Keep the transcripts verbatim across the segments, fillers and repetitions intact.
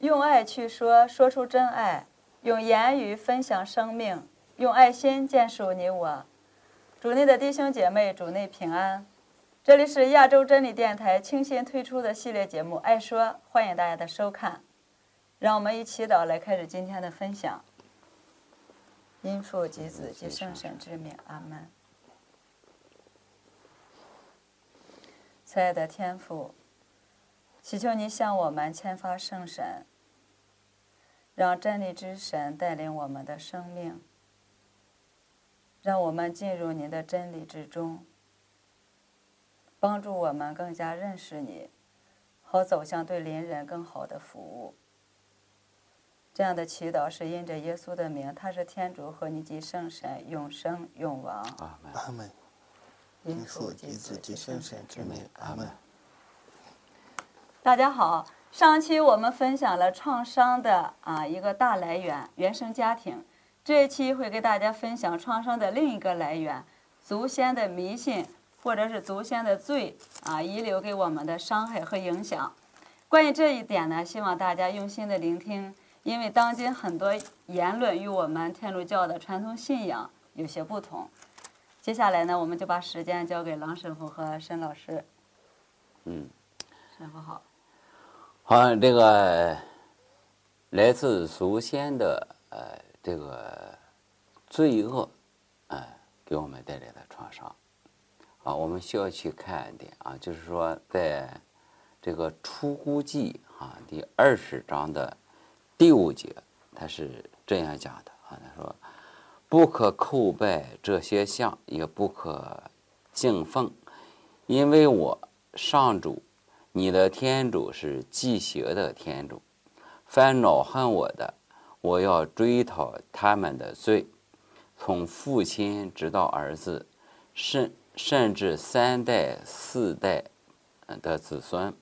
用爱去说，说出真爱；用言语分享生命；用爱心建树你我。主内的弟兄姐妹，主内平安。这里是亚洲真理电台倾心推出的系列节目《爱说》，欢迎大家的收看。让我们一祈祷来开始今天的分享。因父及子及圣神之名，阿门。亲爱的天父，祈求你向我们签发圣神，让真理之神带领我们的生命，让我们进入您的真理之中，帮助我们更加认识你，好走向对邻人更好的服务。这样的祈祷是因着耶稣的名，他是天主和你及圣神永生永王。 阿门。 阿门。 因父及子及圣神之名， 阿门。 大家好，上期我们分享了创伤的啊一个大来源——原生家庭。这一期会给大家分享创伤的另一个来源——祖先的迷信或者是祖先的罪啊遗留给我们的伤害和影响。关于这一点呢，希望大家用心的聆听。因为当今很多言论与我们天主教的传统信仰有些不同。接下来呢，我们就把时间交给郎神父和申老师。 嗯， 神父好。 好，这个来自祖先的呃这个罪恶，呃，给我们带来的创伤。啊，我们需要去看一点啊，就是说，在这个出谷记啊第二十章的第五节，他是这样讲的啊，他说：“不可叩拜这些像，也不可敬奉，因为我上主，你的天主是忌邪的天主。凡恼恨我的，我要追讨他们的罪，从父亲直到儿子，甚甚至三代四代的子孙。”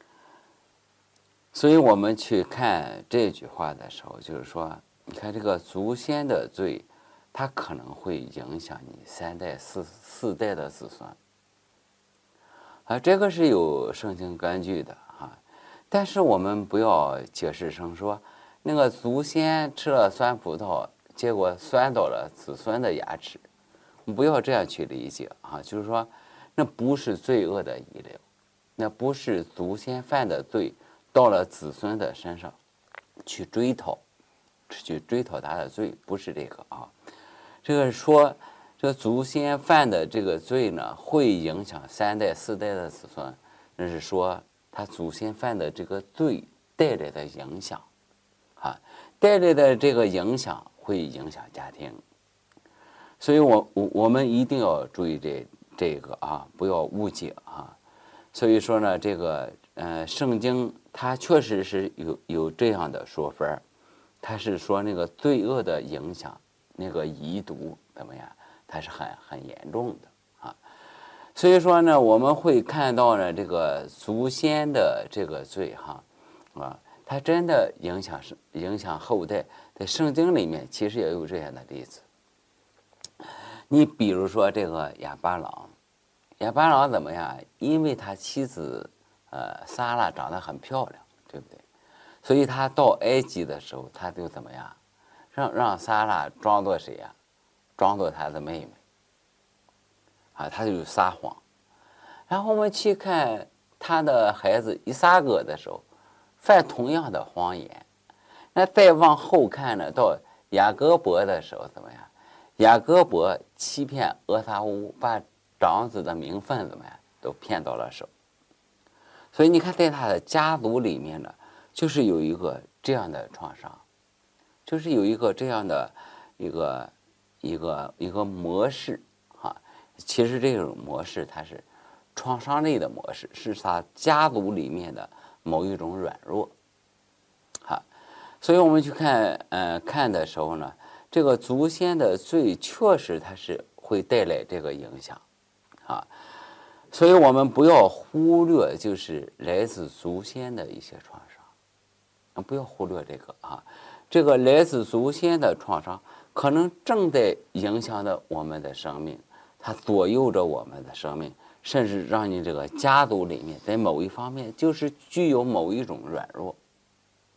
所以我们去看这句话的时候，就是说，你看这个祖先的罪，它可能会影响你三代四四代的子孙，啊，这个是有圣经根据的啊。但是我们不要解释成说，那个祖先吃了酸葡萄，结果酸到了子孙的牙齿，不要这样去理解啊。就是说，那不是罪恶的遗留，那不是祖先犯的罪到了子孙的身上去追讨，去追讨他的罪，不是这个啊。这个说，这个祖先犯的这个罪呢，会影响三代四代的子孙，那是说他祖先犯的这个罪带来的影响，啊，带来的这个影响会影响家庭。所以我我我们一定要注意这这个啊，不要误解啊。所以说呢，这个呃，圣经它确实是有有这样的说法，它是说那个罪恶的影响，那个遗毒怎么样，它是很很严重的啊。所以说呢，我们会看到呢，这个祖先的这个罪哈啊，它真的影响是影响后代，在圣经里面其实也有这样的例子。你比如说这个亚巴郎。亚巴郎怎么样？因为他妻子，呃，撒拉长得很漂亮，对不对？所以他到埃及的时候，他就怎么样？让让撒拉装作谁呀？装作他的妹妹。啊，他就撒谎。然后我们去看他的孩子以撒格的时候，犯同样的谎言。那再往后看呢，到雅各伯的时候怎么样？雅各伯欺骗俄撒乌，把长子的名分怎么样都骗到了手，所以你看，在他的家族里面呢，就是有一个这样的创伤，就是有一个这样的一个一个一个模式啊。其实这种模式它是创伤类的模式，是他家族里面的某一种软弱，啊，所以我们去看呃看的时候呢，这个祖先的罪确实它是会带来这个影响。啊，所以我们不要忽略，就是来自祖先的一些创伤，不要忽略这个啊。这个来自祖先的创伤，可能正在影响着我们的生命，它左右着我们的生命，甚至让你这个家族里面在某一方面就是具有某一种软弱，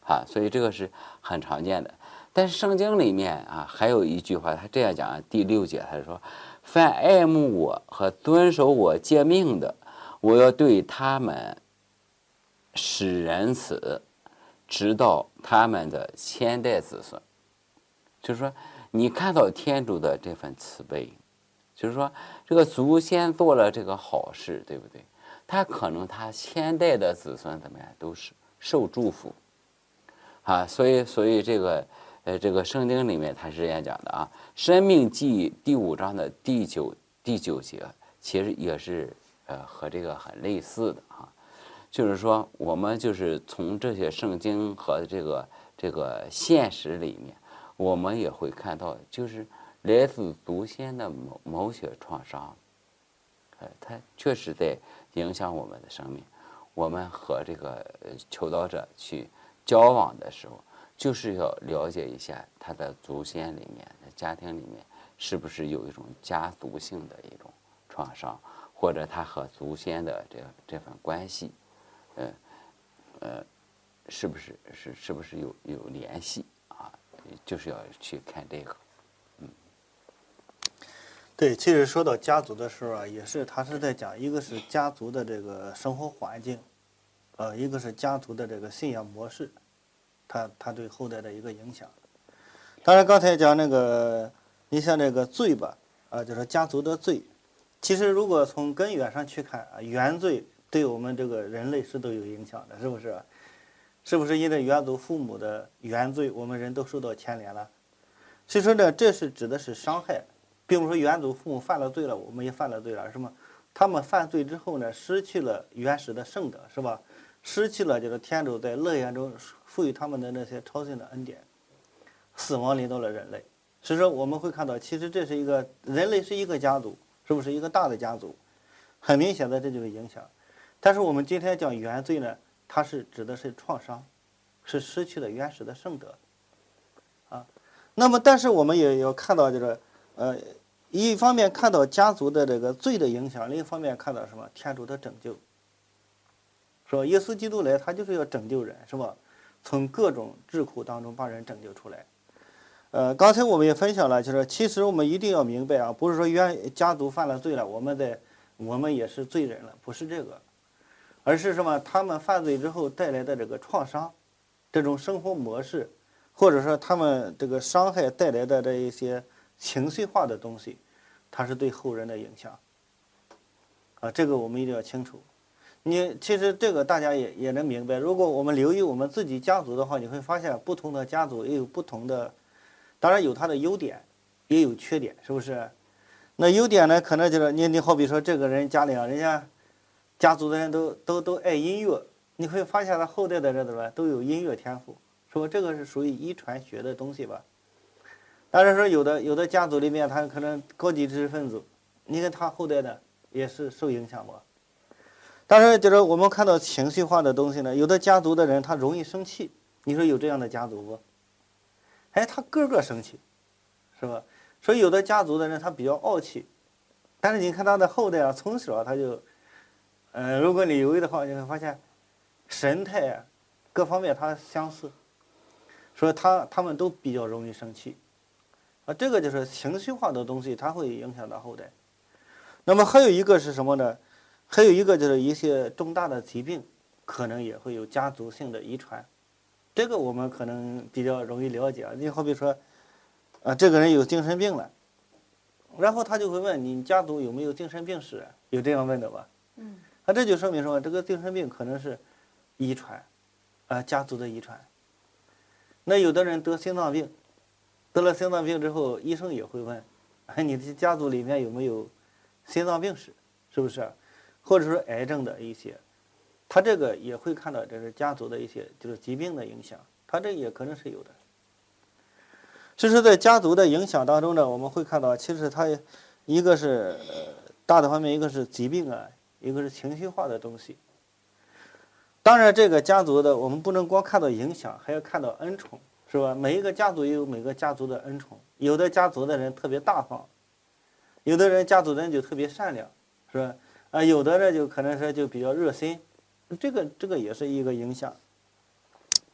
啊，所以这个是很常见的。但是圣经里面啊，还有一句话，他这样讲，第六节他说：“凡爱慕我和遵守我诫命的，我要对他们使仁慈，直到他们的千代子孙。”就是说，你看到天主的这份慈悲，就是说，这个祖先做了这个好事，对不对？他可能他千代的子孙怎么样，都是受祝福啊。所以，所以这个呃，这个圣经里面他是这样讲的啊，《申命记》第五章的第九第九节，其实也是呃和这个很类似的啊。就是说，我们就是从这些圣经和这个这个现实里面，我们也会看到，就是来自祖先的某某些创伤，呃，它确实在影响我们的生命。我们和这个求道者去交往的时候，就是要了解一下他的祖先里面、家庭里面是不是有一种家族性的一种创伤，或者他和祖先的这这份关系，呃呃，是不是是是不是有有联系啊？就是要去看这个。 对，其实说到家族的时候啊，也是他是在讲，一个是家族的这个生活环境，呃，一个是家族的这个信仰模式，他他对后代的一个影响。当然，刚才讲那个，你像这个罪吧，啊，就是家族的罪，其实如果从根源上去看啊，原罪对我们这个人类是都有影响的，是不是？是不是因为原祖父母的原罪，我们人都受到牵连了？所以说呢，这是指的是伤害。并不是说原祖父母犯了罪了，我们也犯了罪了，是吗？他们犯罪之后呢，失去了原始的圣德，是吧？失去了就是天主在乐园中赋予他们的那些超性的恩典，死亡临到了人类。所以说我们会看到，其实这是一个人类是一个家族，是不是一个大的家族？很明显的这就是影响。但是我们今天讲原罪呢，它是指的是创伤，是失去了原始的圣德，啊。那么但是我们也要看到，就是呃。一方面看到家族的这个罪的影响，另一方面看到什么？天主的拯救，是吧？耶稣基督来，他就是要拯救人，是吧？从各种桎梏当中把人拯救出来。呃，刚才我们也分享了，就是其实我们一定要明白啊，不是说原家族犯了罪了，我们在我们也是罪人了，不是这个，而是什么？他们犯罪之后带来的这个创伤，这种生活模式，或者说他们这个伤害带来的这一些情绪化的东西，它是对后人的影响啊，这个我们一定要清楚。你其实这个大家也也能明白，如果我们留意我们自己家族的话，你会发现不同的家族也有不同的，当然有它的优点，也有缺点，是不是？那优点呢，可能就是你你好比说这个人家里啊，人家家族的人都都都爱音乐，你会发现他后代的人怎么都有音乐天赋，是吧？这个是属于遗传学的东西吧。当然说有的有的家族里面他可能高级知识分子，你看他后代的也是受影响过。当然就是我们看到情绪化的东西呢，有的家族的人他容易生气，你说有这样的家族不？哎，他个个生气，是吧？所以有的家族的人他比较傲气，但是你看他的后代啊，从小他就，呃，如果你留意的话，你会发现神态啊各方面他相似，所以他他们都比较容易生气。啊，这个就是情绪化的东西，它会影响到后代。那么还有一个是什么呢？还有一个就是一些重大的疾病，可能也会有家族性的遗传。这个我们可能比较容易了解啊。你好比说，啊，这个人有精神病了，然后他就会问你家族有没有精神病史？有这样问的吧？嗯。啊，这就说明什么？这个精神病可能是遗传，啊，家族的遗传。那有的人得心脏病。得了心脏病之后，医生也会问，哎，你的家族里面有没有心脏病史，是不是？或者说癌症的一些，他这个也会看到这是家族的一些就是疾病的影响，他这也可能是有的。其实，在家族的影响当中呢，我们会看到，其实它一个是呃大的方面，一个是疾病啊，一个是情绪化的东西。当然，这个家族的我们不能光看到影响，还要看到恩宠。是吧？每一个家族也有每个家族的恩宠，有的家族的人特别大方，有的人家族的人就特别善良，是吧？啊，有的呢就可能说就比较热心，这个这个也是一个影响。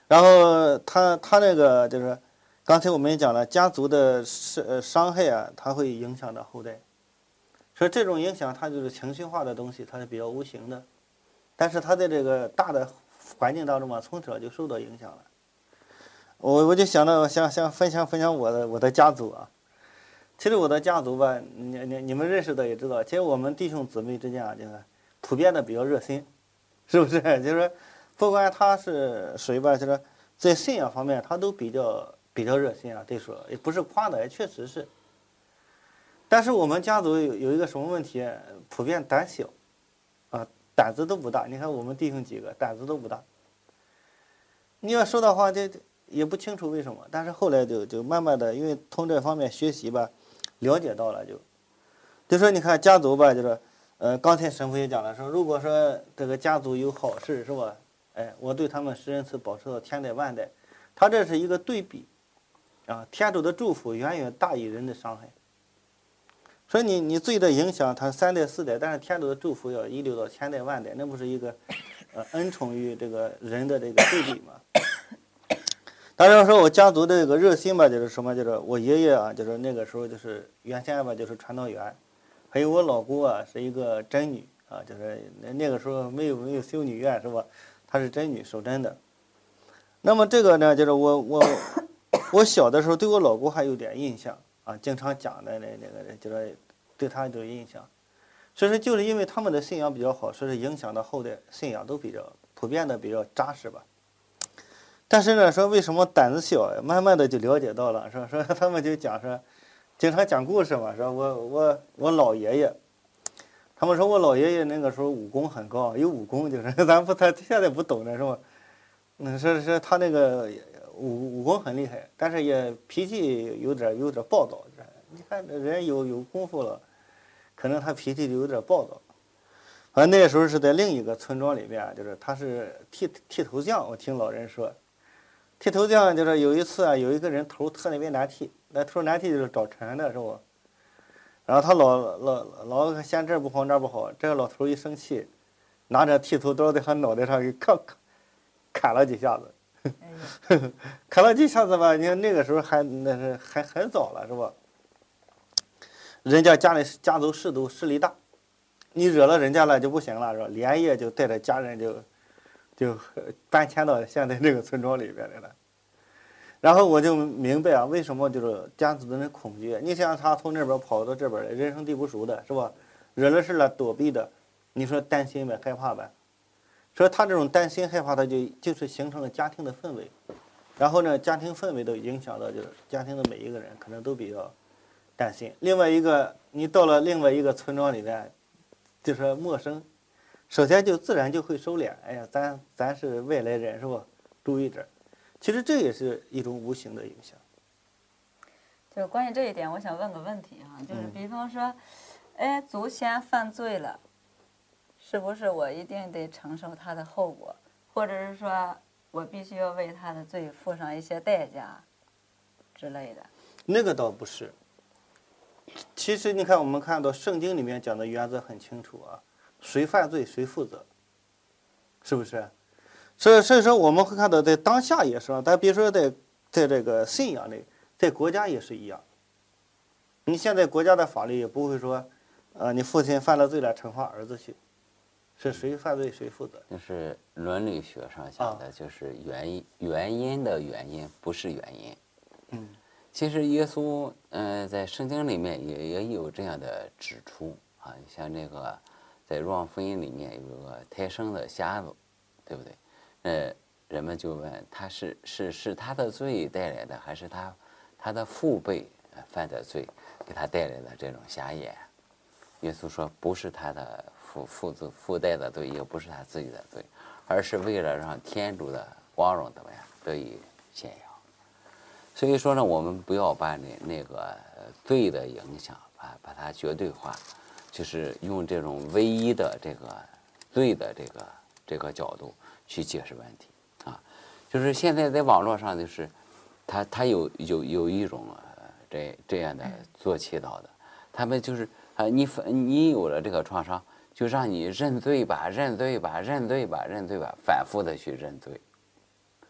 然后他他那个就是，刚才我们也讲了，家族的伤伤害啊，它会影响到后代。所以这种影响，它就是情绪化的东西，它是比较无形的，但是它在这个大的环境当中嘛，从小就受到影响了。我我就想到想想分享分享我的我的家族啊。其实我的家族吧，你你你们认识的也知道，其实我们弟兄姊妹之间啊，就是普遍的比较热心，是不是？就是说，不管他是谁吧，就是在信仰方面，他都比较比较热心啊。对说，也不是夸的，也确实是。但是我们家族有有一个什么问题？普遍胆小，啊，胆子都不大。你看我们弟兄几个胆子都不大。你要说的话，这也不清楚为什么。但是后来就就慢慢的，因为从这方面学习吧。了解到了就，就说你看家族吧，就是，呃，刚才神父也讲了，说如果说这个家族有好事是吧？哎，我对他们施恩慈保持到千代万代，他这是一个对比，啊，天主的祝福远远大于人的伤害。所以你你罪的影响，它三代四代，但是天主的祝福要遗留到千代万代，那不是一个，呃，恩宠于这个人的这个对比吗？当然说，我家族的这个热心吧，就是什么，就是我爷爷啊，就是那个时候就是原先吧，就是传道员，还有我老姑啊，是一个真女啊，就是那个时候没有没有修女院是吧？她是真女，守贞的。那么这个呢，就是我我我小的时候对我老姑还有点印象啊，经常讲的那那个就是对她有印象，所以说就是因为他们的信仰比较好，所以说影响到后代信仰都比较普遍的比较扎实吧。但是呢，说为什么胆子小？慢慢的就了解到了，说说他们就讲说，经常讲故事嘛，说我我我老爷爷，他们说我老爷爷那个时候武功很高，有武功就是咱不他现在不懂了是吧？嗯，说说他那个武武功很厉害，但是也脾气有点有点暴躁。你看人有有功夫了，可能他脾气就有点暴躁。反正那时候是在另一个村庄里面，就是他是剃剃头匠，我听老人说。剃头匠就是有一次啊，有一个人头特别难剃，那头难剃就是找茬的是不？然后他老老老嫌这儿不好那儿不好，这个老头一生气，拿着剃头刀在他脑袋上给砍砍砍了几下子，哎、砍了几下子吧，你看那个时候还那是还很早了是吧？人家家里家族势都势力大，你惹了人家了就不行了是吧？连夜就带着家人就。就搬迁到现在这个村庄里边来了，然后我就明白啊，为什么就是家族的人恐惧。你想他从那边跑到这边来，人生地不熟的是吧？惹了事了躲避的，你说担心呗，害怕呗。所以他这种担心害怕，他就就是形成了家庭的氛围，然后呢，家庭氛围都影响到就是家庭的每一个人可能都比较担心。另外一个，你到了另外一个村庄里面，就是陌生。首先就自然就会收敛，哎呀，咱咱是外来人是吧？注意点。其实这也是一种无形的影响。 就关于这一点，我想问个问题哈，就是比方说，哎，祖先犯罪了，是不是我一定得承受他的后果，或者是说我必须要为他的罪付上一些代价之类的？ 那个倒不是。其实你看，我们看到圣经里面讲的原则很清楚啊。谁犯罪谁负责，是不是？所以所以说我们会看到，在当下也是，咱别说在在这个信仰里，在国家也是一样。你现在国家的法律也不会说，呃，你父亲犯了罪了惩罚儿子去，是谁犯罪谁负责。 就是伦理学上讲的，就是原因、啊、原因的原因不是原因。 嗯， 其实耶稣，嗯、呃，在圣经里面也也有这样的指出啊，像那个。在《若望福音》里面有个胎生的瞎子，对不对？呃，人们就问他是是是他的罪带来的，还是他他的父辈犯的罪给他带来的这种瞎眼？耶稣说，不是他的父父子父代的罪，也不是他自己的罪，而是为了让天主的光荣怎么样得以显扬。所以说呢，我们不要把那那个罪的影响把把它绝对化。就是用这种唯一的这个罪的这个这个角度去解释问题啊，就是现在在网络上就是，他他有有有一种呃这这样的做祈祷的，他们就是啊你你有了这个创伤，就让你认罪吧，认罪吧，认罪吧，认罪吧，反复的去认罪，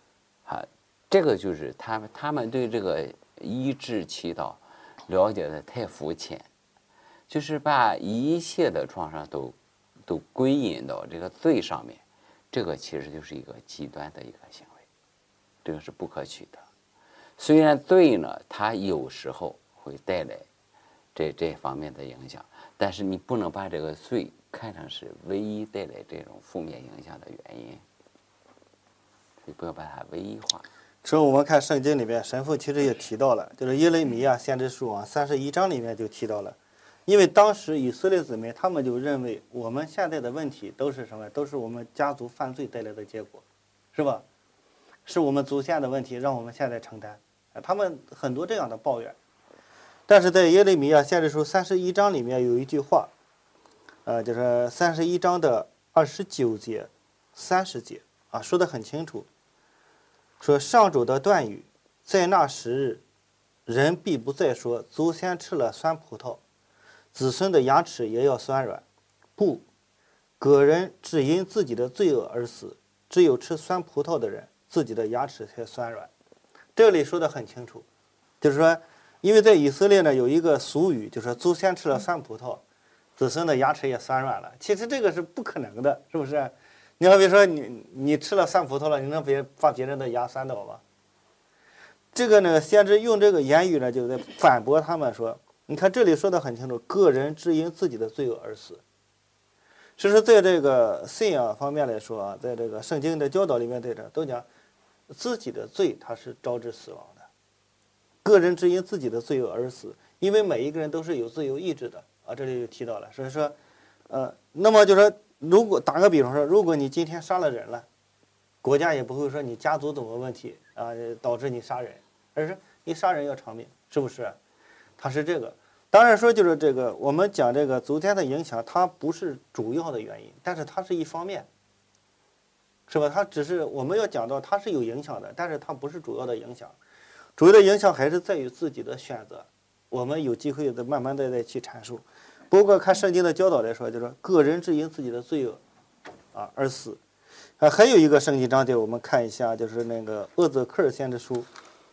啊，这个就是他们他们对这个医治祈祷了解的太肤浅，就是把一切的创伤都都归因到这个罪上面，这个其实就是一个极端的一个行为，这个是不可取的。虽然罪呢，它有时候会带来这这方面的影响，但是你不能把这个罪看成是唯一带来这种负面影响的原因，所以不要把它唯一化。 所以我们看圣经里面，神父其实也提到了，就是耶利米亚先知书啊三十一章里面就提到了，因为当时以色列子民他们就认为我们现在的问题都是什么？都是我们家族犯罪带来的结果，是吧？是我们祖先的问题，让我们现在承担。他们很多这样的抱怨。但是在耶利米亚先知书三十一章里面有一句话，呃，就是三十一章的二十九节、三十节啊，说得很清楚。说上主的断语，在那时日，人必不再说祖先吃了酸葡萄，子孙的牙齿也要酸软。不，个人只因自己的罪恶而死，只有吃酸葡萄的人，自己的牙齿才酸软。这里说得很清楚，就是说，因为在以色列呢有一个俗语，就是说祖先吃了酸葡萄，子孙的牙齿也酸软了。其实这个是不可能的，是不是？你好比说你你吃了酸葡萄了，你能别把别人的牙酸倒吗？这个呢，先知用这个言语呢，就在反驳他们说，你看这里说的很清楚，个人只因自己的罪恶而死。其实在这个信仰方面来说啊，在这个圣经的教导里面，对着都讲自己的罪它是招致死亡的，个人只因自己的罪恶而死，因为每一个人都是有自由意志的啊，这里就提到了，所以说，呃，那么就说。如果打个比方说，如果你今天杀了人了，国家也不会说你家族怎么问题啊导致你杀人，而是你杀人要偿命，是不是？它是这个。当然说就是这个，我们讲这个祖先的影响，它不是主要的原因，但是它是一方面，是吧？它只是我们要讲到它是有影响的，但是它不是主要的影响，主要的影响还是在于自己的选择。我们有机会再慢慢的再去阐述。不过看圣经的教导来说，就是说个人只因自己的罪恶啊而死。啊，还有一个圣经章节，我们看一下，就是那个厄泽克尔先知书，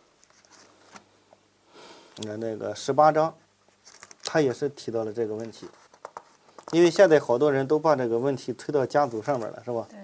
那那个十八章，他也是提到了这个问题。因为现在好多人都把这个问题推到家族上面了，是吧？ 对。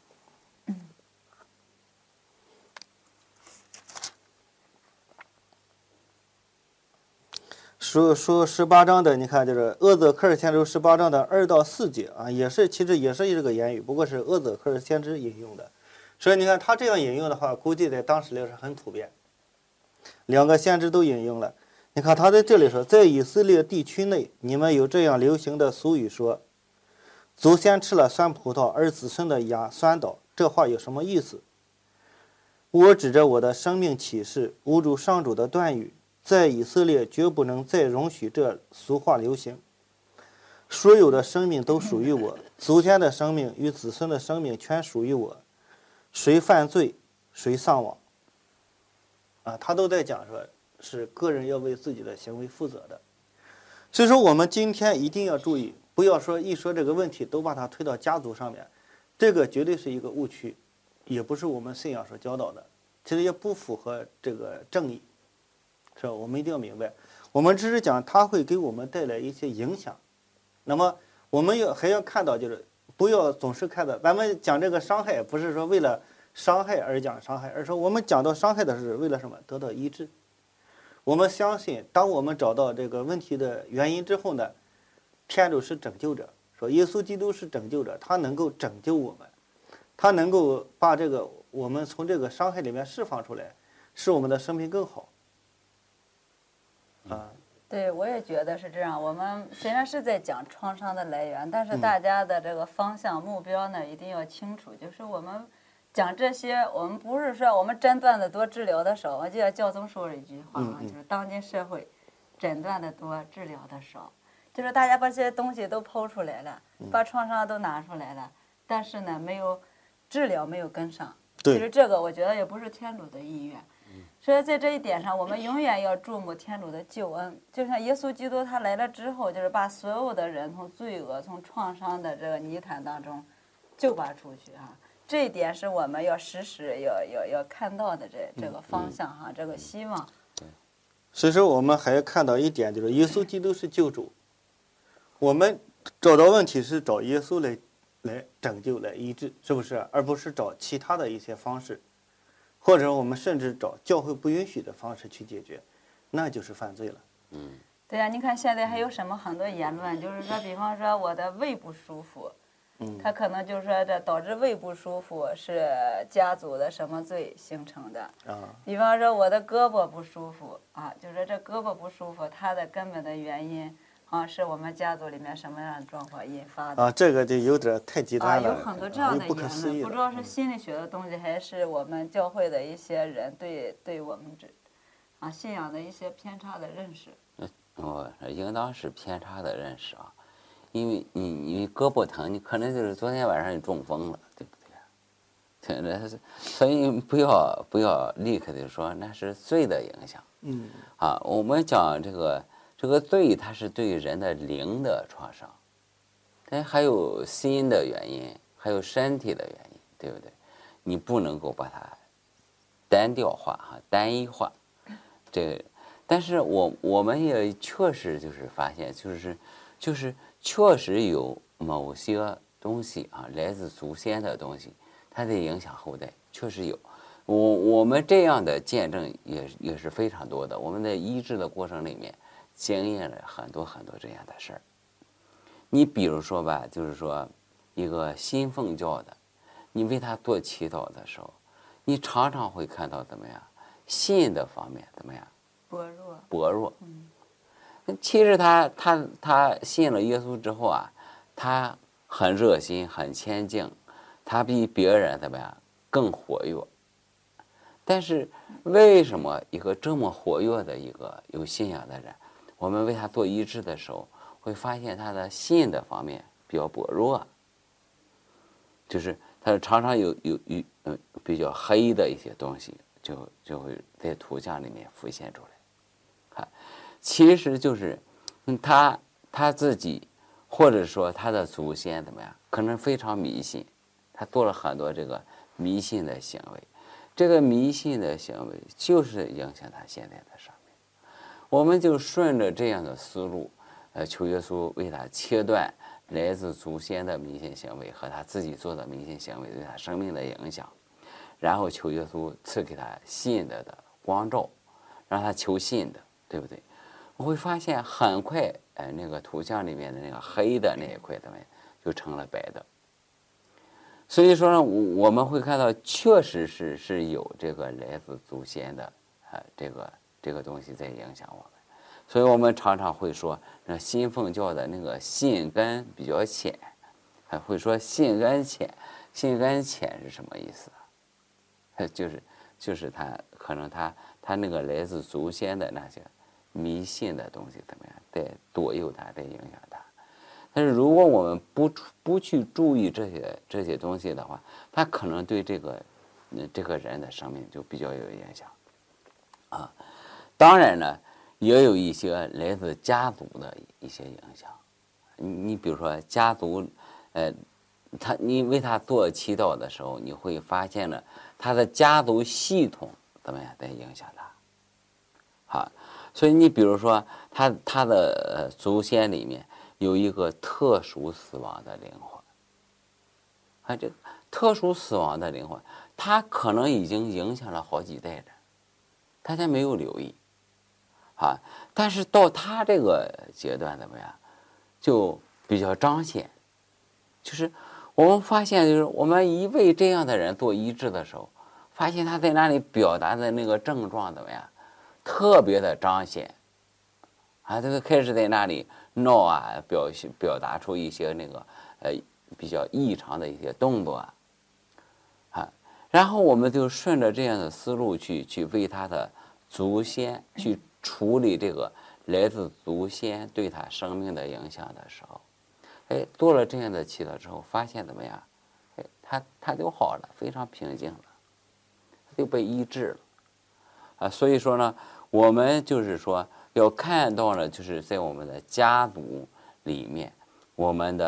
说说十八章的，你看就是厄泽克尔先知十八章的二到四节啊，也是其实也是这个言语，不过是厄泽克尔先知引用的。所以你看他这样引用的话，估计在当时来说很普遍。两个先知都引用了。你看他在这里说，在以色列地区内，你们有这样流行的俗语说：“祖先吃了酸葡萄，而子孙的牙酸倒。”这话有什么意思？我指着我的生命启示，无主上主的断语。在以色列绝不能再容许这俗话流行。所有的生命都属于我，祖先的生命与子孙的生命全属于我。谁犯罪，谁丧亡。啊，他都在讲说，是个人要为自己的行为负责的。所以说，我们今天一定要注意，不要说一说这个问题都把它推到家族上面，这个绝对是一个误区，也不是我们信仰所教导的，其实也不符合这个正义。是吧？我们一定要明白，我们只是讲它会给我们带来一些影响。那么我们要还要看到，就是不要总是看到咱们讲这个伤害，不是说为了伤害而讲伤害，而是说我们讲到伤害的是为了什么？得到医治。我们相信，当我们找到这个问题的原因之后呢，天主是拯救者，说耶稣基督是拯救者，他能够拯救我们，他能够把这个我们从这个伤害里面释放出来，使我们的生命更好。啊， 对，我也觉得是这样。我们虽然是在讲创伤的来源，但是大家的这个方向、目标呢，一定要清楚。就是我们讲这些，我们不是说我们诊断的多，治疗的少。我记得教宗说了一句话啊，就是当今社会诊断的多，治疗的少。就是大家把这些东西都剖出来了，把创伤都拿出来了，但是呢，没有治疗，没有跟上。其实这个我觉得也不是天主的意愿。所以在这一点上，我们永远要注目天主的救恩。就像耶稣基督他来了之后，就是把所有的人从罪恶、从创伤的这个泥潭当中救拔出去啊， 这一点是我们要时时要要要看到的这这个方向哈，这个希望。 所以说，我们还看到一点，就是耶稣基督是救主，我们找到问题是找耶稣来来拯救、来医治，是不是？而不是找其他的一些方式，或者我们甚至找教会不允许的方式去解决，那就是犯罪了。 嗯， 对呀、你看现在还有什么很多言论，就是说，比方说我的胃不舒服， 嗯， 他可能就是说这导致胃不舒服是家族的什么罪形成的。 啊， 比方说我的胳膊不舒服啊，就是说这胳膊不舒服，它的根本的原因啊是我们家族里面什么样的状况引发的。 啊，这个就有点太极啊， 端了， 有很多这样的不可言论， 思议的不知道是心理学的东西，还是我们教会的一些人对对我们这啊信仰的一些偏差的认识。 我应当是偏差的认识啊，因为你你胳膊疼，你可能就是昨天晚上你中风了，对不对？那是，所以不要不要立刻的说那是罪的影响。 嗯， 啊，我们讲这个这个罪，它是对人的灵的创伤，但还有心的原因，还有身体的原因，对不对？你不能够把它单调化哈，单一化。这个，但是我我们也确实就是发现，就是就是确实有某些东西啊，来自祖先的东西，它在影响后代，确实有。我我们这样的见证也也是非常多的。我们在医治的过程里面，经验了很多很多这样的事儿。你比如说吧，就是说一个信奉教的，你为他做祈祷的时候，你常常会看到怎么样，信的方面怎么样薄弱。 薄弱。 嗯， 其实他他他信了耶稣之后啊，他很热心，很谦敬，他比别人怎么样更活跃。但是为什么一个这么活跃的一个有信仰的人，我们为他做医治的时候，会发现他的信的方面比较薄弱，就是他常常有有有嗯比较黑的一些东西，就就会在图像里面浮现出来。看，其实就是嗯他他自己，或者说他的祖先怎么样，可能非常迷信，他做了很多这个迷信的行为。这个迷信的行为就是影响他现在的生命，我们就顺着这样的思路，呃，求耶稣为他切断来自祖先的迷信行为和他自己做的迷信行为对他生命的影响，然后求耶稣赐给他信的的光照，让他求信的，对不对？我会发现很快，呃，那个图像里面的那个黑的那一块怎么样，就成了白的。所以说呢，我们会看到，确实是是有这个来自祖先的啊，这个这个东西在影响我们。所以我们常常会说，那信奉教的那个信根比较浅，还会说信根浅，信根浅是什么意思啊？就是就是他可能他他那个来自祖先的那些迷信的东西怎么样，在左右他，在影响他。但是如果我们不不去注意这些这些东西的话，它可能对这个这个人的生命就比较有影响啊。当然呢，也有一些来自家族的一些影响。你你比如说家族，呃，他你为他做祈祷的时候，你会发现呢，他的家族系统怎么样在影响他。好，所以你比如说他他的祖先里面有一个特殊死亡的灵魂，啊，这个特殊死亡的灵魂，他可能已经影响了好几代人，大家没有留意，啊，但是到他这个阶段怎么样，就比较彰显，就是我们发现，就是我们一为这样的人做医治的时候，发现他在那里表达的那个症状怎么样，特别的彰显，啊，这个开始在那里闹啊，表现表达出一些那个呃比较异常的一些动作啊，啊，然后我们就顺着这样的思路去去为他的祖先去处理这个来自祖先对他生命的影响的时候，哎，做了这样的祈祷之后，发现怎么样？哎，他他就好了，非常平静了，他就被医治了，啊，所以说呢，我们就是说。要看到呢，就是在我们的家族里面，我们的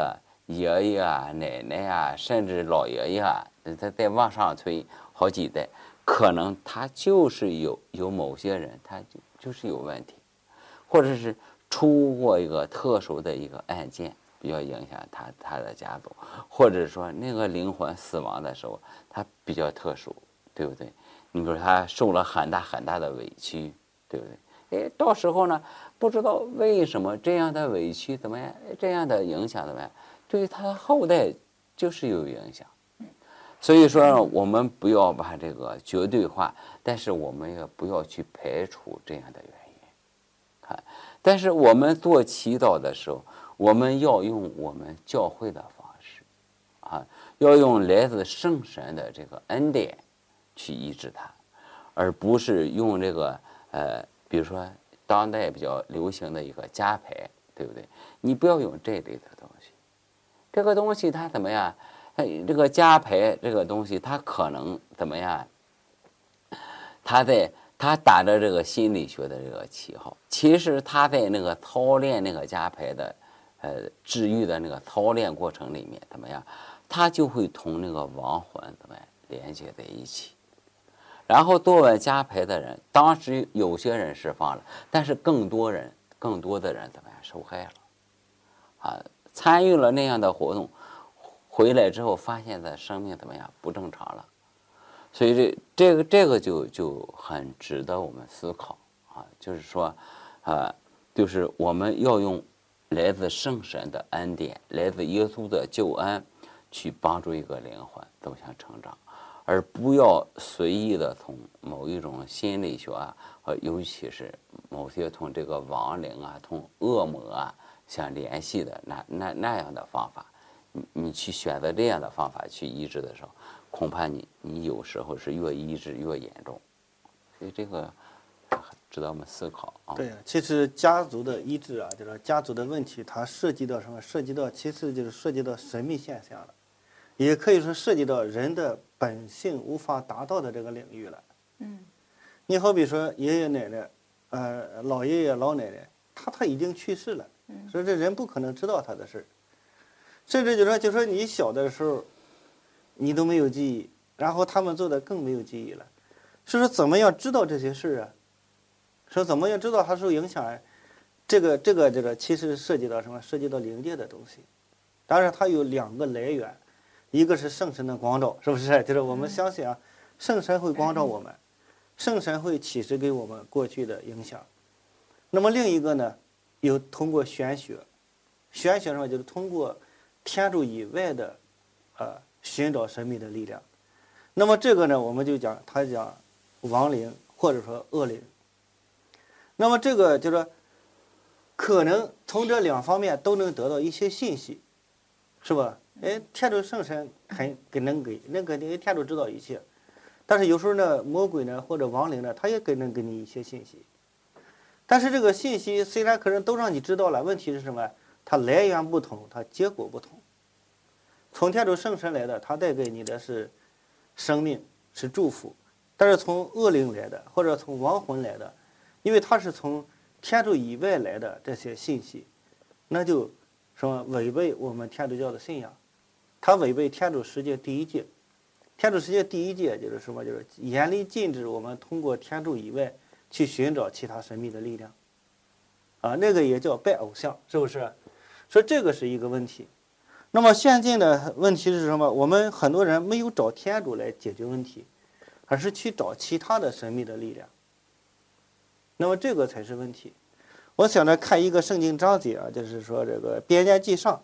爷爷啊、奶奶啊，甚至老爷爷啊，再再往上推好几代，可能他就是有有某些人，他就就是有问题，或者是出过一个特殊的一个案件，比较影响他他的家族，或者说那个灵魂死亡的时候，他比较特殊，对不对？你比如他受了很大很大的委屈，对不对？哎，到时候呢，不知道为什么这样的委屈怎么样，这样的影响怎么样，对他后代就是有影响。所以说，我们不要把这个绝对化，但是我们也不要去排除这样的原因。看，但是我们做祈祷的时候，我们要用我们教会的方式，啊，要用来自圣神的这个恩典去医治它，而不是用这个呃。比如说，当代比较流行的一个加牌，对不对？你不要用这类的东西。这个东西它怎么样？这个加牌这个东西，它可能怎么样？它在它打着这个心理学的这个旗号，其实它在那个操练那个加牌的，呃，治愈的那个操练过程里面，怎么样？它就会同那个亡魂怎么样连接在一起。然后做完加牌的人，当时有些人释放了，但是更多人、更多的人怎么样受害了？啊，参与了那样的活动，回来之后发现的生命怎么样不正常了？所以这这个这个就就很值得我们思考啊，就是说，啊，就是我们要用来自圣神的恩典，来自耶稣的救恩，去帮助一个灵魂走向成长。而不要随意的从某一种心理学啊，和尤其是某些从这个亡灵啊、同恶魔啊相联系的那那那样的方法，你你去选择这样的方法去医治的时候，恐怕你你有时候是越医治越严重，所以这个值得我们思考啊。 对，其实家族的医治啊，就是家族的问题，它涉及到什么？涉及到其实就是涉及到神秘现象了。也可以说涉及到人的本性无法达到的这个领域了。 嗯， 你好比说爷爷奶奶，呃，老爷爷老奶奶，他他已经去世了，所以这人不可能知道他的事儿。甚至就说就说你小的时候，你都没有记忆，然后他们做的更没有记忆了。所以说怎么样知道这些事儿啊？说怎么样知道它受影响？这个这个这个其实涉及到什么？涉及到灵界的东西。当然它有两个来源。一个是圣神的光照，是不是？就是我们相信啊，圣神会光照我们，圣神会启示给我们过去的影响。那么另一个呢，有通过玄学，玄学上就是通过天主以外的，呃，寻找神秘的力量。那么这个呢，我们就讲他讲亡灵或者说恶灵。那么这个就是说，可能从这两方面都能得到一些信息，是吧？哎，天主圣神很给能给，能给因为天主知道一切，但是有时候呢，魔鬼呢或者亡灵呢，他也给能给你一些信息。但是这个信息虽然可能都让你知道了，问题是什么？它来源不同，它结果不同。从天主圣神来的，它带给你的是生命，是祝福；但是从恶灵来的，或者从亡魂来的，因为它是从天主以外来的这些信息，那就什么违背我们天主教的信仰。它违背天主十诫第一诫，天主十诫第一诫就是什么？就是严厉禁止我们通过天主以外去寻找其他神秘的力量，啊，那个也叫拜偶像，是不是？所以这个是一个问题。那么现今的问题是什么？我们很多人没有找天主来解决问题，而是去找其他的神秘的力量。那么这个才是问题。我想着看一个圣经章节啊，就是说这个编年记上。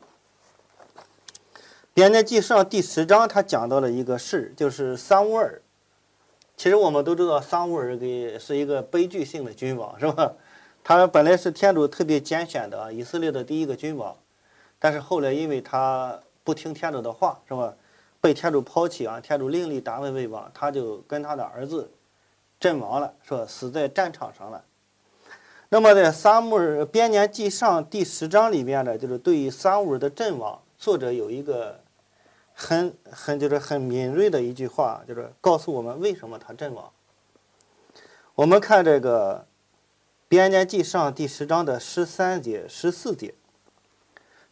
编年记上第十章，他讲到了一个事，就是撒乌尔。其实我们都知道，撒乌尔给是一个悲剧性的君王，是吧？他本来是天主特别拣选的以色列的第一个君王，但是后来因为他不听天主的话，是吧？被天主抛弃啊，天主另立大卫为王，他就跟他的儿子阵亡了，说死在战场上了。那么在撒母耳编年记上第十章里面呢，就是对于撒母耳的阵亡，作者有一个很很就是很敏锐的一句话，就是告诉我们为什么他阵亡。我们看这个编年记上第十章的十三节、十四节，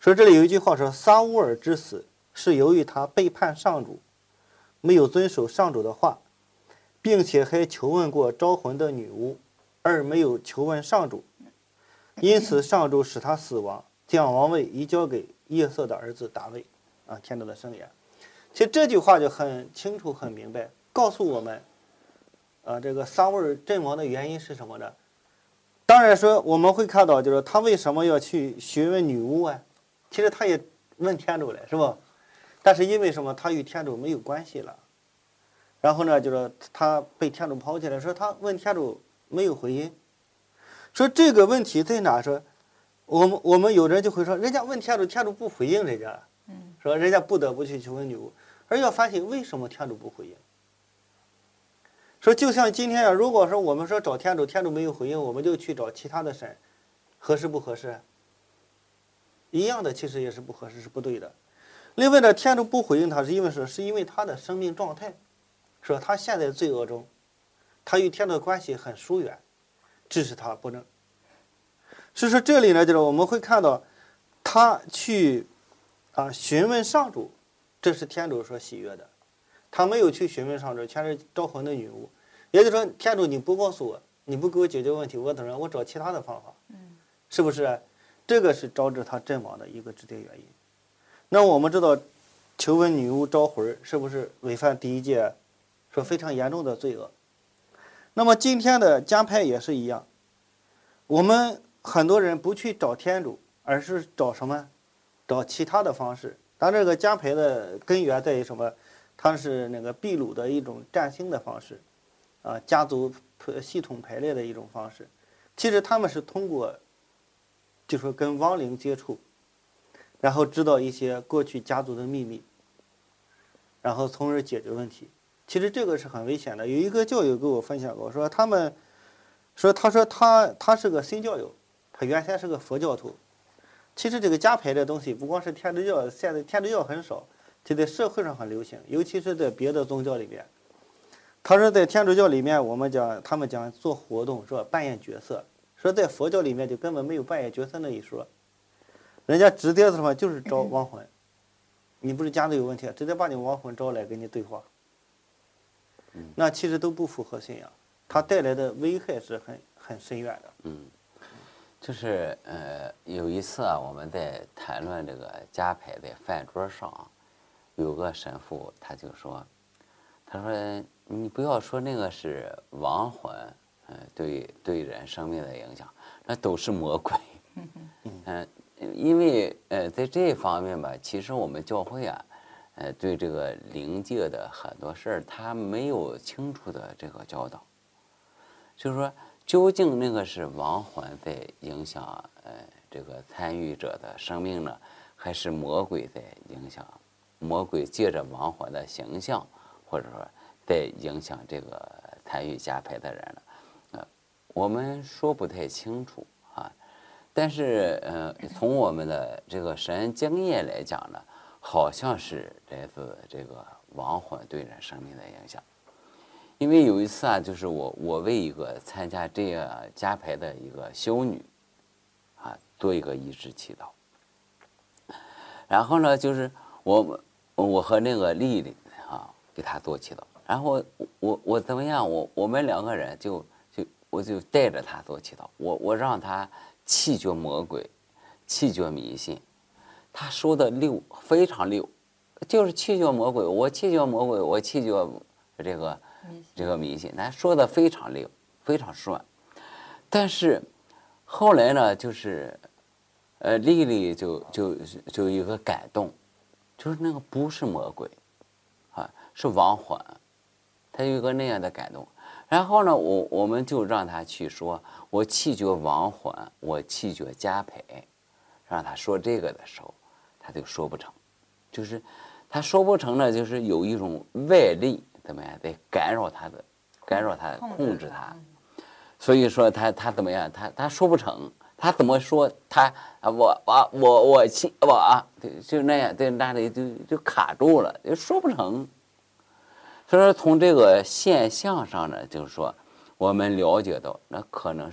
说这里有一句话说，撒乌尔之死是由于他背叛上主，没有遵守上主的话，并且还求问过招魂的女巫，而没有求问上主，因此上主使他死亡，将王位移交给耶色的儿子大卫。啊，天主的圣言。其实这句话就很清楚很明白，告诉我们呃，这个撒乌尔阵亡的原因是什么呢？当然说我们会看到，就是他为什么要去询问女巫啊？其实他也问天主了，是吧？但是因为什么？他与天主没有关系了。然后呢，就是他被天主抛弃了，说他问天主没有回音。说这个问题在哪？说我们我们有人就会说，人家问天主，天主不回应人家，说人家不得不去求问女巫，而要反省为什么天主不回应。说就像今天啊，如果说我们说找天主，天主没有回应，我们就去找其他的神，合适不合适？一样的，其实也是不合适，是不对的。另外呢，天主不回应他，是因为是是因为他的生命状态，说他现在罪恶中，他与天主的关系很疏远，致使他不能。所以说这里呢，就是我们会看到他去啊询问上主，这是天主所喜悦的。他没有去询问上主，全是招魂的女巫。也就是说，天主你不告诉我，你不给我解决问题，我等着我找其他的方法，是不是？这个是招致他阵亡的一个直接原因。那我们知道，求问女巫招魂是不是违反第一诫，说非常严重的罪恶？那么今天的加派也是一样，我们很多人不去找天主，而是找什么？找其他的方式。当这个加派的根源在于什么？它是那个秘鲁的一种占星的方式，啊，家族系统排列的一种方式。其实他们是通过，就说跟亡灵接触，然后知道一些过去家族的秘密，然后从而解决问题。其实这个是很危险的。有一个教友跟我分享过，说他们说他说他他是个新教友，他原先是个佛教徒。其实这个加派这东西不光是天主教，现在天主教很少。就在社会上很流行，尤其是在别的宗教里面。他说，在天主教里面，我们讲他们讲做活动，说扮演角色；说在佛教里面就根本没有扮演角色那一说，人家直接是什么，就是招亡魂。你不是家里有问题，直接把你亡魂招来跟你对话。那其实都不符合信仰，它带来的危害是很很深远的。 嗯，就是呃，有一次啊，我们在谈论这个加派在饭桌上。有个神父他就说，他说你不要说那个是亡魂，嗯、呃，对对人生命的影响，那都是魔鬼。嗯、呃，因为呃在这一方面吧，其实我们教会啊，呃对这个灵界的很多事儿，他没有清楚的这个教导，就是说究竟那个是亡魂在影响呃这个参与者的生命呢，还是魔鬼在影响？魔鬼借着亡魂的形象，或者说在影响这个参与加派的人了，呃，我们说不太清楚啊。但是呃，从我们的这个神经验来讲呢，好像是来自这个亡魂对人生命的影响。因为有一次啊，就是我我为一个参加这个加派的一个修女啊做一个医治祈祷，然后呢，就是我。我和那个丽丽啊，给她做祈祷，然后我我我怎么样？我我们两个人就就我就带着她做祈祷，我我让她弃绝魔鬼，弃绝迷信。她说的溜，非常溜，就是弃绝魔鬼，我弃绝魔鬼，我弃绝这个这个迷信，她说的非常溜，非常顺。但是后来呢，就是呃，丽丽就就就有一个感动。就是那个不是魔鬼，啊，是亡魂，他有一个那样的感动。然后呢，我我们就让他去说，我弃绝亡魂，我弃绝加培，让他说这个的时候，他就说不成，就是他说不成呢，就是有一种外力怎么样在干扰他的，干扰他，控制他，所以说他他怎么样，他他说不成。他怎么说？他啊，我我我我气我啊，就那样在那里就就卡住了，就说不成。所以说从这个现象上呢，就是说我们了解到，那可能是亡魂在在影响他的生命啊。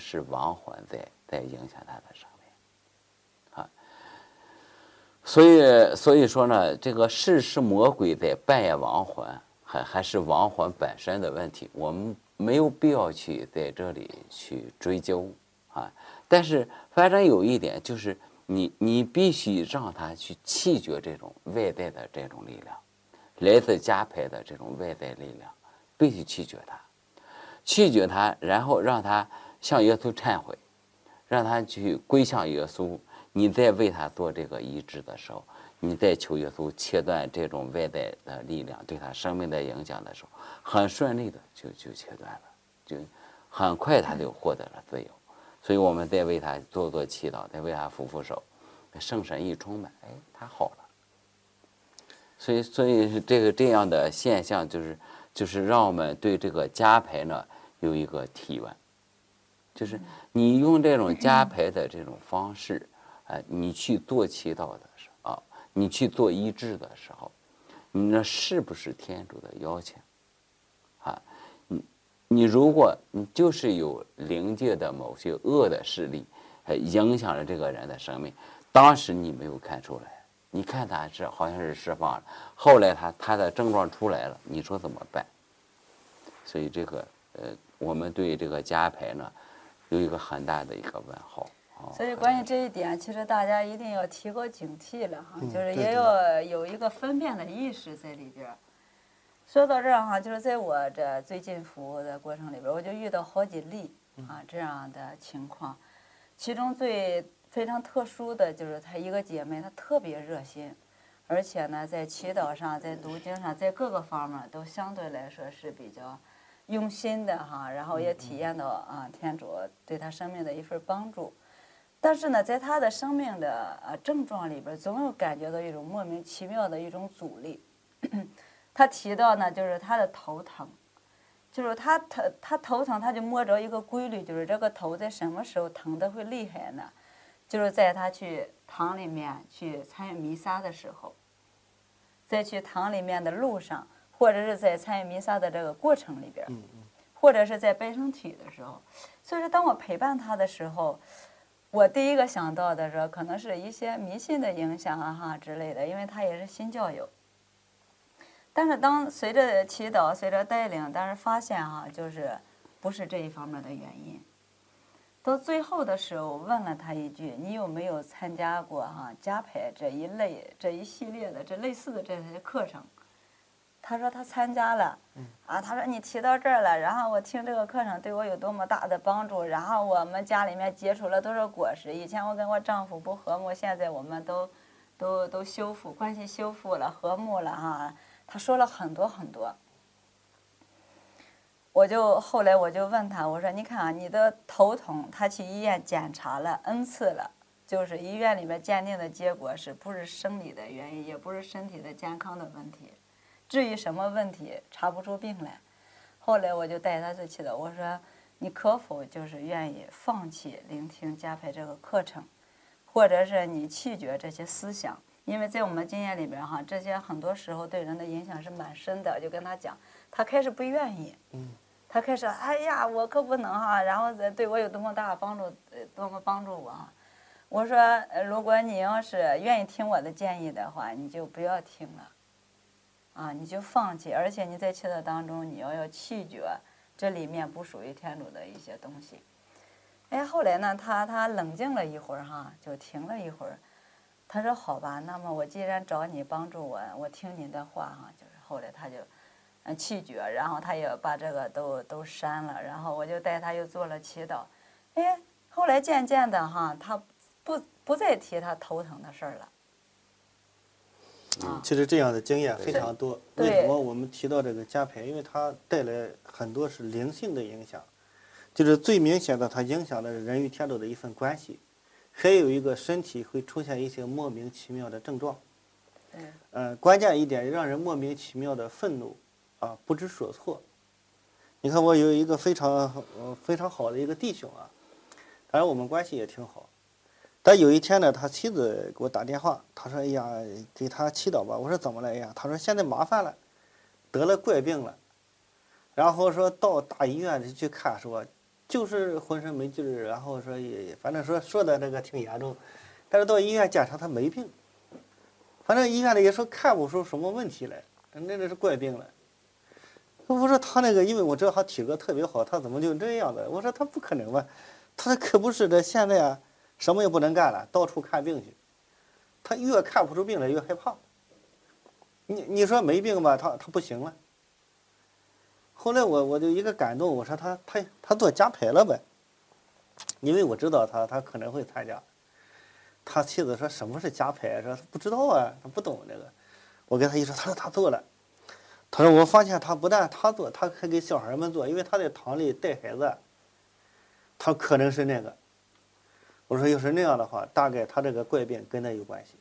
所以所以说呢，这个是是魔鬼在扮演亡魂，还还是亡魂本身的问题，我们没有必要去在这里去追究啊。但是反正有一点就是，你你必须让他去弃绝这种外在的这种力量，来自家牌的这种外在力量，必须弃绝它，弃绝它，然后让他向耶稣忏悔，让他去归向耶稣。你在为他做这个医治的时候，你在求耶稣切断这种外在的力量对他生命的影响的时候，很顺利的就就切断了，就很快他就获得了自由。所以我们在为他做做祈祷，在为他扶扶手，圣神一充满，哎，他好了。所以，所以这个这样的现象，就是就是让我们对这个家牌呢有一个提问，就是你用这种家牌的这种方式。呃，你去做祈祷的时候啊，你去做医治的时候，你那是不是天主的邀请？啊，你你如果你就是有灵界的某些恶的势力，呃，影响了这个人的生命，当时你没有看出来，你看他是好像是释放了，后来他他的症状出来了，你说怎么办？所以这个呃，我们对这个家牌呢，有一个很大的一个问号。 所以关于这一点，其实大家一定要提高警惕了哈， 嗯、 就是也要有一个分辨的意识在里边。说到这儿哈，就是在我这最近服务的过程里边，我就遇到好几例啊这样的情况，其中最非常特殊的就是她一个姐妹，她特别热心，而且呢在祈祷上、在读经上、在各个方面都相对来说是比较用心的哈，然后也体验到啊天主对她生命的一份帮助。但是呢，在他的生命的呃症状里边，总有感觉到一种莫名其妙的一种阻力。他提到呢，就是他的头疼，就是他头他头疼，他就摸着一个规律，就是这个头在什么时候疼的会厉害呢？就是在他去堂里面去参与弥撒的时候，在去堂里面的路上，或者是在参与弥撒的这个过程里边，或者是在背圣体的时候。所以说，当我陪伴他的时候，我第一个想到的是，可能是一些迷信的影响啊哈之类的，因为他也是新教友。但是当随着祈祷、随着带领，但是发现哈，就是不是这一方面的原因。到最后的时候，问了他一句：“你有没有参加过哈家牌这一类、这一系列的这类似的这些课程？”他说他参加了，啊，他说你提到这儿了，然后我听这个课程对我有多么大的帮助，然后我们家里面结出了多少果实。以前我跟我丈夫不和睦，现在我们都都都修复关系，修复了，和睦了哈。他说了很多很多。我就后来我就问他，我说你看啊，你的头痛，他去医院检查了 N 次了，就是医院里面鉴定的结果是不是生理的原因，也不是身体的健康的问题。至于什么问题查不出病来，后来我就带他去祈祷，我说你可否就是愿意放弃聆听家培这个课程，或者是你弃绝这些思想，因为在我们经验里边哈，这些很多时候对人的影响是蛮深的。就跟他讲，他开始不愿意，他开始哎呀我可不能哈，然后对我有多么大的帮助，多么帮助我哈。我说如果你要是愿意听我的建议的话，你就不要听了。啊，你就放弃，而且你在祈祷当中，你要要弃绝这里面不属于天主的一些东西。哎，后来呢，他他冷静了一会儿哈，就停了一会儿。他说：“好吧，那么我既然找你帮助我，我听你的话哈。”就是后来他就嗯弃绝，然后他也把这个都都删了，然后我就带他又做了祈祷。哎，后来渐渐的哈，他不不再提他头疼的事儿了。 嗯，其实这样的经验非常多。为什么我们提到这个家培？因为它带来很多是灵性的影响，就是最明显的，它影响了人与天主的一份关系。还有一个身体会出现一些莫名其妙的症状。嗯。呃，关键一点，让人莫名其妙的愤怒，啊，不知所措。你看，我有一个非常呃非常好的一个弟兄啊，当然我们关系也挺好。但有一天呢，他妻子给我打电话，他说：“哎呀，给他祈祷吧。”我说：“怎么了？”哎呀，他说：“现在麻烦了，得了怪病了。”然后说到大医院去看，说就是浑身没劲儿，然后说也反正说说的这个挺严重，但是到医院检查他没病。 反正医院里也说看不出什么问题来，那这是怪病了。我说他那个，因为我知道他体格特别好，他怎么就这样的？我说他不可能吧，他可不是的，现在啊，什么也不能干了，到处看病去。他越看不出病来越害怕。你你说没病吧，他他不行了。后来我我就一个感动，我说他他他做家排了呗，因为我知道他他可能会参加。他妻子说什么是家排，说他不知道啊，他不懂这个。我跟他一说，他说他做了。他说我发现他不但他做，他还给小孩们做，因为他在堂里带孩子。他可能是那个。我说要是那样的话，大概他这个怪病跟他有关系。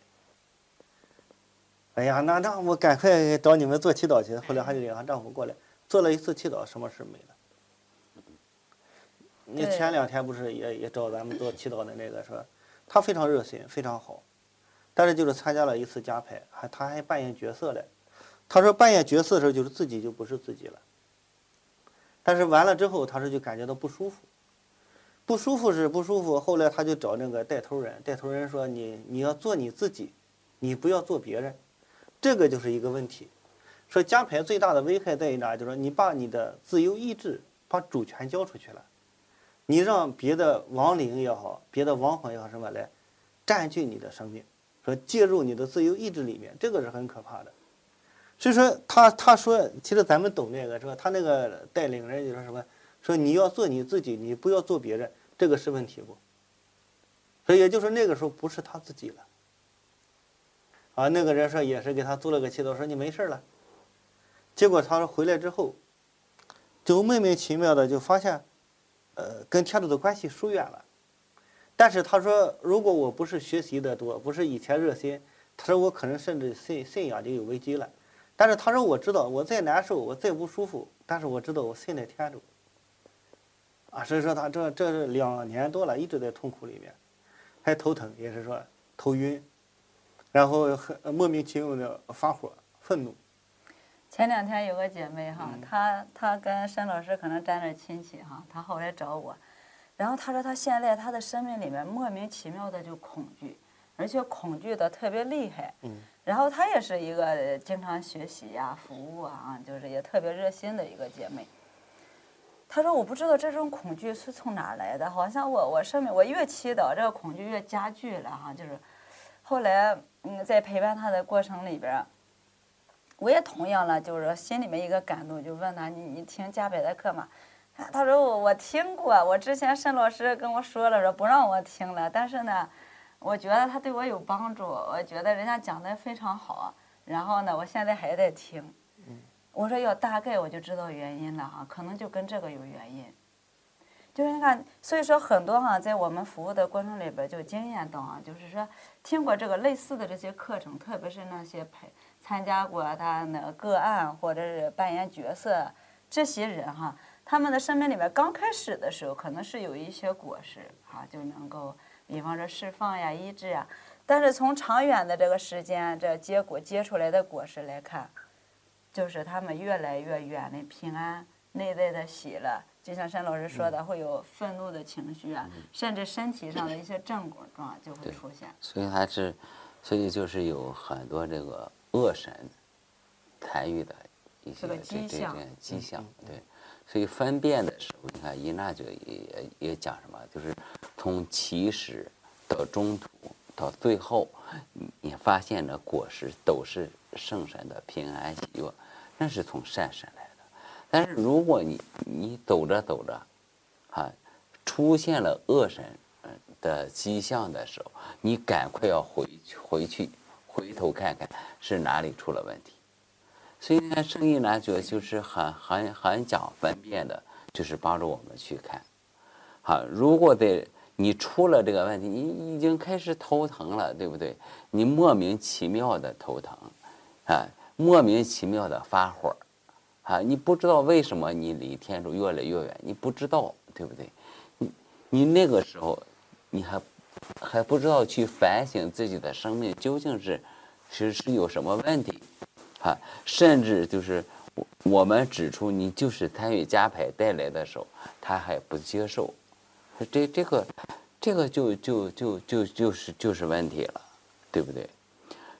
哎呀，那那我赶快找你们做祈祷去。后来还得领她丈夫过来做了一次祈祷，什么事没了。你前两天不是也也找咱们做祈祷的那个是吧？他非常热心，非常好，但是就是参加了一次家排，还他还扮演角色嘞。他说扮演角色的时候，就是自己就不是自己了。但是完了之后，他说就感觉到不舒服，不舒服是不舒服。后来他就找那个带头人，带头人说你你要做你自己，你不要做别人。这个就是一个问题，说家排最大的危害在于哪？就是说你把你的自由意志、把主权交出去了，你让别的亡灵也好，别的亡魂也好什么来占据你的生命，说介入你的自由意志里面，这个是很可怕的。所以说他他说，其实咱们懂那个是吧？他那个带领人就说什么？说你要做你自己，你不要做别人，这个是问题不？所以也就是那个时候不是他自己了。啊，那个人说也是给他做了个祈祷，说你没事了。结果他说回来之后，就莫名其妙的就发现，呃，跟天主的关系疏远了。但是他说，如果我不是学习的多，不是以前热心，他说我可能甚至信信仰就有危机了。但是他说我知道，我再难受，我再不舒服，但是我知道我信赖天主。啊，所以说他这这是两年多了，一直在痛苦里面，还头疼，也是说头晕。然后很莫名其妙的发火、愤怒。 前两天有个姐妹哈，嗯、她她跟申老师可能沾点亲戚哈，她后来找我，然后她说她现在她的生命里面莫名其妙的就恐惧，而且恐惧的特别厉害。 嗯。 然后她也是一个经常学习呀、服务啊，就是也特别热心的一个姐妹。她说我不知道这种恐惧是从哪儿来的，好像我我生命我越祈祷，这个恐惧越加剧了哈，就是。后来，嗯，在陪伴他的过程里边，我也同样了，就是心里面一个感动，就问他：“你你听家排的课吗？”他说我：“我听过，我之前申老师跟我说了，说不让我听了。但是呢，我觉得他对我有帮助，我觉得人家讲的非常好。然后呢，我现在还在听。我说要大概我就知道原因了哈，可能就跟这个有原因。”就是你看，所以说很多哈，在我们服务的过程里边就经验到啊，就是说听过这个类似的这些课程，特别是那些陪参加过他那个个案或者是扮演角色这些人哈，他们的生命里面刚开始的时候可能是有一些果实啊，就能够比方说释放呀、医治呀，但是从长远的这个时间，这结果结出来的果实来看，就是他们越来越远离平安、内在的喜乐。就像申老师说的，会有愤怒的情绪啊，嗯、甚至身体上的一些症状就会出现。 所以还是，所以就是有很多这个恶神参与的一些迹象， 迹象，对。所以分辨的时候，你看伊娜就也也讲什么，就是从起始到中途到最后，你发现的果实都是圣神的平安喜悦，那是从善神来的。但是如果你你走着走着，啊，出现了恶神的迹象的时候，你赶快要回去回去回头看看是哪里出了问题。所以呢，圣依纳爵就是很很很讲分辨的，就是帮助我们去看。好，如果在你出了这个问题，你已经开始头疼了，对不对？你莫名其妙的头疼，啊，莫名其妙的发火。啊，你不知道为什么你离天主越来越远，你不知道，对不对？你你那个时候，你还还不知道去反省自己的生命究竟是是是有什么问题，啊，甚至就是我我们指出你就是参与家排带来的时候，他还不接受，这这个这个就就就就就是就是问题了，对不对？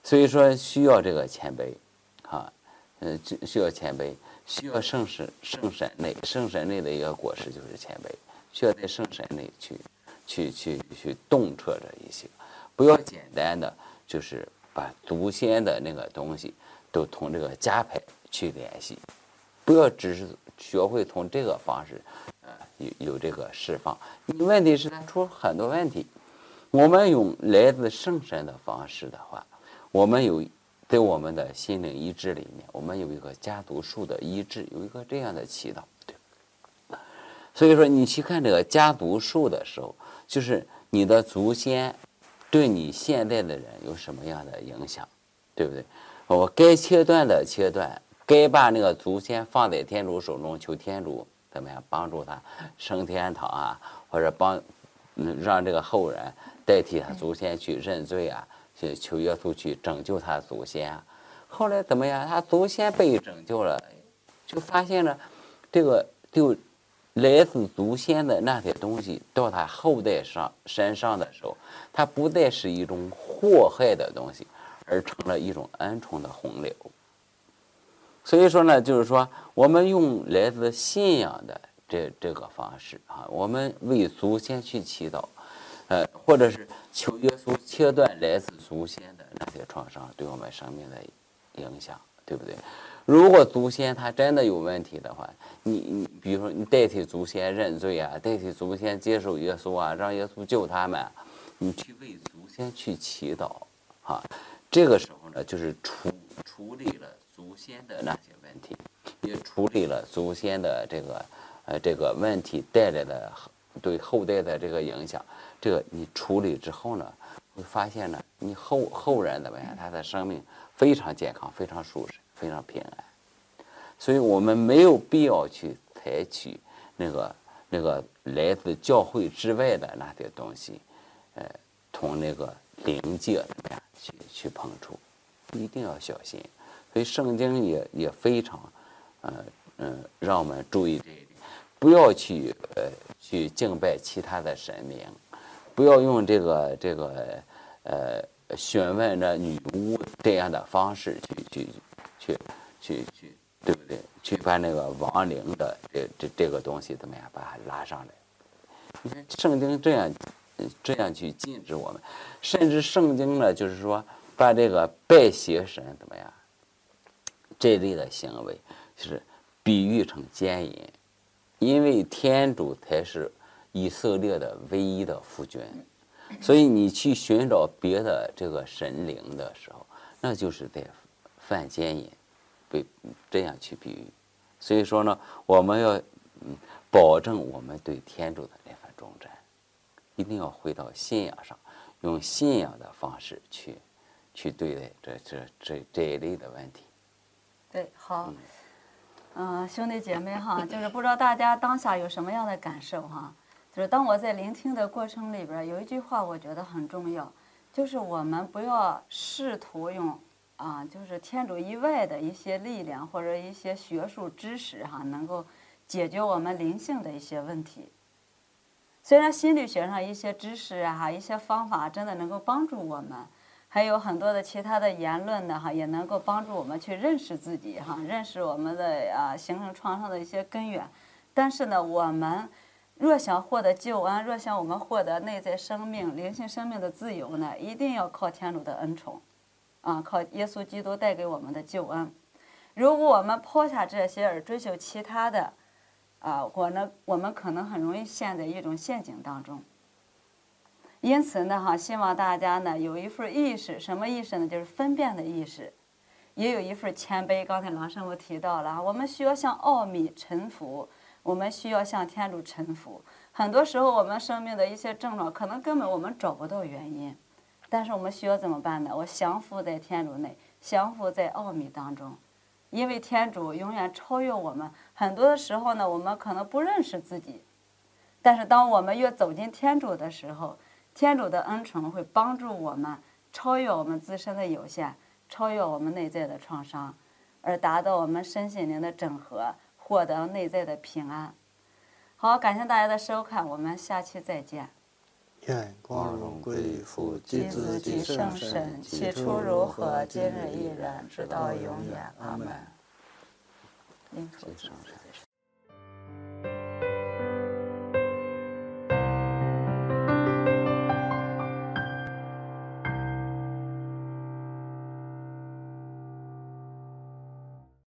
所以说需要这个谦卑，啊，嗯，需要谦卑，需要圣神圣神内圣神内的一个果实就是谦卑，需要在圣神内去去去去洞彻这一些，不要简单的就是把祖先的那个东西都同这个家派去联系，不要只是学会从这个方式，呃，有有这个释放。你问题是它出很多问题。我们用来自圣神的方式的话，我们有在我们的心灵医治里面，我们有一个家族树的医治，有一个这样的祈祷，对。所以说，你去看这个家族树的时候，就是你的祖先对你现在的人有什么样的影响，对不对？我该切断的切断，该把那个祖先放在天主手中，求天主怎么样帮助他升天堂啊，或者帮嗯让这个后人代替他祖先去认罪啊，去求耶稣去拯救他祖先啊。后来怎么样？他祖先被拯救了，就发现了这个就来自祖先的那些东西到他后代上身上的时候，它不再是一种祸害的东西，而成了一种恩宠的洪流。所以说呢，就是说我们用来自信仰的这这个方式啊，我们为祖先去祈祷，呃，或者是求耶稣切断来自祖先的那些创伤对我们生命的影响，对不对？如果祖先他真的有问题的话，你你比如说你代替祖先认罪啊，代替祖先接受耶稣啊，让耶稣救他们，你去为祖先去祈祷啊，这个时候呢，就是处处理了祖先的那些问题，也处理了祖先的这个呃这个问题带来的对后代的这个影响。这个你处理之后呢，会发现呢，你后后人怎么样，他的生命非常健康，非常舒适，非常平安。所以我们没有必要去采取那个那个来自教会之外的那些东西，呃，同那个灵界怎么样去去碰触，一定要小心。所以圣经也也非常，呃嗯、呃，让我们注意这一点，不要去呃去敬拜其他的神明，不要用这个这个呃询问着女巫这样的方式去去去去去，对不对？去把那个亡灵的这这这个东西怎么样把它拉上来？你看圣经这样这样去禁止我们，甚至圣经呢，就是说把这个拜邪神怎么样这类的行为，就是比喻成奸淫，因为天主才是以色列的唯一的父君，所以你去寻找别的这个神灵的时候，那就是在犯奸淫，被这样去比喻。所以说呢，我们要嗯保证我们对天主的那份忠贞，一定要回到信仰上，用信仰的方式去去对待这这这这一类的问题。 对，好，嗯、呃，兄弟姐妹哈，就是不知道大家当下有什么样的感受哈？就是当我在聆听的过程里边，有一句话我觉得很重要，就是我们不要试图用啊，就是天主以外的一些力量或者一些学术知识哈，能够解决我们灵性的一些问题。虽然心理学上一些知识啊，一些方法真的能够帮助我们。还有很多的其他的言论呢，哈，也能够帮助我们去认识自己，哈，认识我们的啊形成创伤的一些根源。但是呢，我们若想获得救恩，若想我们获得内在生命、灵性生命的自由呢，一定要靠天主的恩宠，啊，靠耶稣基督带给我们的救恩。如果我们抛下这些而追求其他的，啊，我呢，我们可能很容易陷在一种陷阱当中。因此呢，哈，希望大家呢有一份意识，什么意识呢？就是分辨的意识，也有一份谦卑。刚才郎师傅提到了，我们需要向奥秘臣服，我们需要向天主臣服。很多时候，我们生命的一些症状，可能根本我们找不到原因，但是我们需要怎么办呢？我降服在天主内，降服在奥秘当中，因为天主永远超越我们。很多的时候呢，我们可能不认识自己，但是当我们越走进天主的时候，天主的恩宠会帮助我们超越我们自身的有限，超越我们内在的创伤，而达到我们身心灵的整合，获得内在的平安。好，感谢大家的收看，我们下期再见。 愿光荣归父， 及子及圣神，起初如何，今日亦然，直到永远。阿门。领主。